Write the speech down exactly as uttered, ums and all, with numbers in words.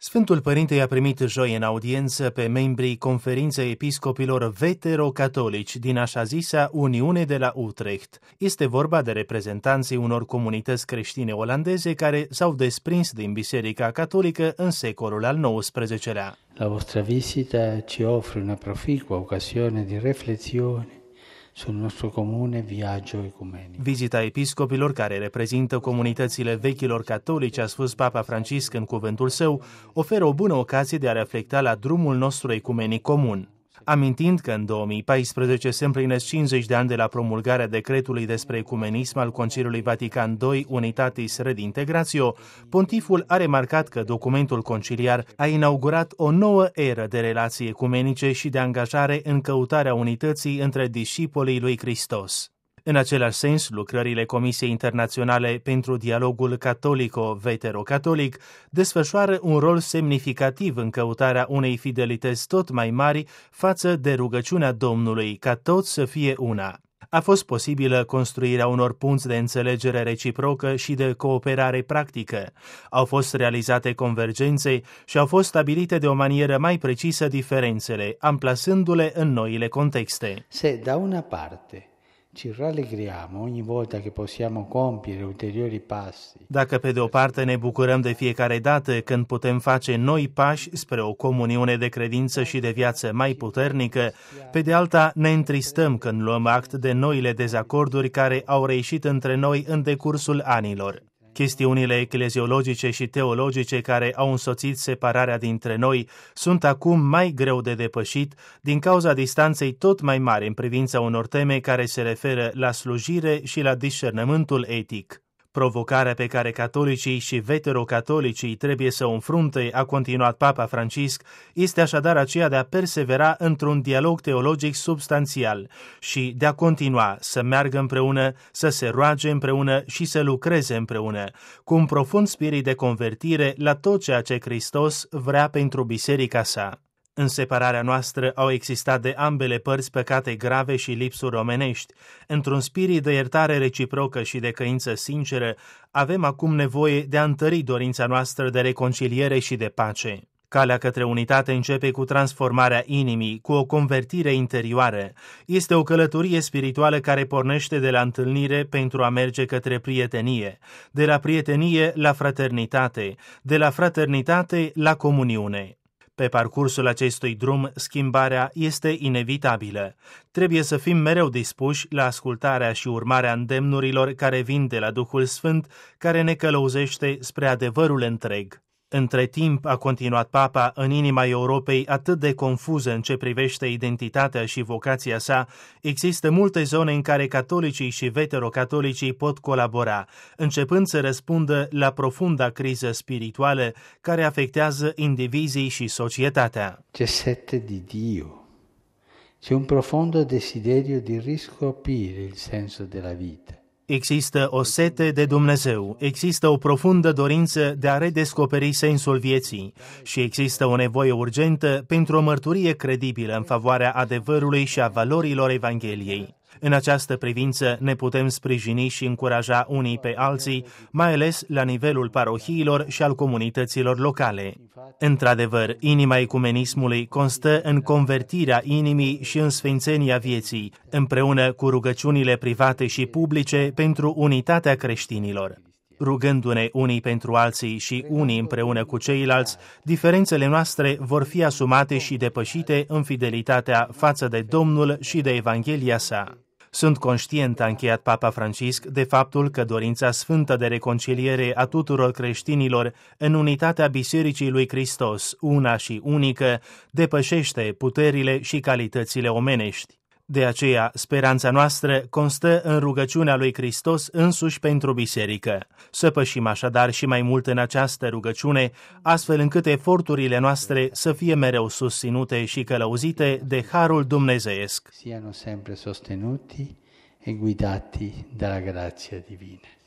Sfântul Părinte i-a primit joi în audiență pe membrii Conferinței Episcopilor Vetero-Catolici din așa zisa Uniune de la Utrecht. Este vorba de reprezentanții unor comunități creștine olandeze care s-au desprins din Biserica Catolică în secolul al nouăsprezecelea. La vostra visita ci offre una proficua occasione di riflessione sul nostro comune viaggio ecumenico. Vizita episcopilor care reprezintă comunitățile vechilor catolici, a spus Papa Francisc în cuvântul său, oferă o bună ocazie de a reflecta la drumul nostru ecumenic comun. Amintind că în două mii paisprezece se împlinesc cincizeci de ani de la promulgarea decretului despre ecumenism al Conciliului Vatican doi Unitatis Redintegratio, pontiful a remarcat că documentul conciliar a inaugurat o nouă eră de relații ecumenice și de angajare în căutarea unității între discipolii lui Hristos. În același sens, lucrările Comisiei Internaționale pentru Dialogul Catolico-Vetero-Catolic desfășoară un rol semnificativ în căutarea unei fidelități tot mai mari față de rugăciunea Domnului ca toți să fie una. A fost posibilă construirea unor punți de înțelegere reciprocă și de cooperare practică. Au fost realizate convergențe și au fost stabilite de o manieră mai precisă diferențele, amplasându-le în noile contexte. Se da una parte ci rallegriamo ogni volta che possiamo compiere ulteriori passi. Dacă pe de o parte ne bucurăm de fiecare dată când putem face noi pași spre o comuniune de credință și de viață mai puternică, pe de alta ne întristăm când luăm act de noile dezacorduri care au reieșit între noi în decursul anilor. Chestiunile ecleziologice și teologice care au însoțit separarea dintre noi sunt acum mai greu de depășit din cauza distanței tot mai mari în privința unor teme care se referă la slujire și la discernământul etic. Provocarea pe care catolicii și veterocatolicii trebuie să o înfrunte, a continuat Papa Francisc, este așadar aceea de a persevera într-un dialog teologic substanțial și de a continua să meargă împreună, să se roage împreună și să lucreze împreună, cu un profund spirit de convertire la tot ceea ce Hristos vrea pentru biserica sa. În separarea noastră au existat de ambele părți păcate grave și lipsuri omenești. Într-un spirit de iertare reciprocă și de căință sinceră, avem acum nevoie de a întări dorința noastră de reconciliere și de pace. Calea către unitate începe cu transformarea inimii, cu o convertire interioară. Este o călătorie spirituală care pornește de la întâlnire pentru a merge către prietenie, de la prietenie la fraternitate, de la fraternitate la comuniune. Pe parcursul acestui drum, schimbarea este inevitabilă. Trebuie să fim mereu dispuși la ascultarea și urmarea îndemnurilor care vin de la Duhul Sfânt, care ne călăuzește spre adevărul întreg. Între timp, a continuat Papa, în inima Europei atât de confuză în ce privește identitatea și vocația sa, există multe zone în care catolicii și veterocatolicii pot colabora, începând să răspundă la profunda criză spirituală care afectează indivizii și societatea. C'è sete di Dio. C'è un profondo desiderio di riscoprire il senso della vita. Există o sete de Dumnezeu, există o profundă dorință de a redescoperi sensul vieții și există o nevoie urgentă pentru o mărturie credibilă în favoarea adevărului și a valorilor Evangheliei. În această privință ne putem sprijini și încuraja unii pe alții, mai ales la nivelul parohiilor și al comunităților locale. Într-adevăr, inima ecumenismului constă în convertirea inimii și în sfințenia vieții, împreună cu rugăciunile private și publice pentru unitatea creștinilor. Rugându-ne unii pentru alții și unii împreună cu ceilalți, diferențele noastre vor fi asumate și depășite în fidelitatea față de Domnul și de Evanghelia sa. Sunt conștient, a încheiat Papa Francisc, de faptul că dorința sfântă de reconciliere a tuturor creștinilor în unitatea Bisericii lui Hristos, una și unică, depășește puterile și calitățile omenești. De aceea, speranța noastră constă în rugăciunea lui Hristos însuși pentru biserică. Să pășim așadar și mai mult în această rugăciune, astfel încât eforturile noastre să fie mereu susținute și călăuzite de harul dumnezeiesc. Siano sempre sostenuti e guidati dalla grazia divina.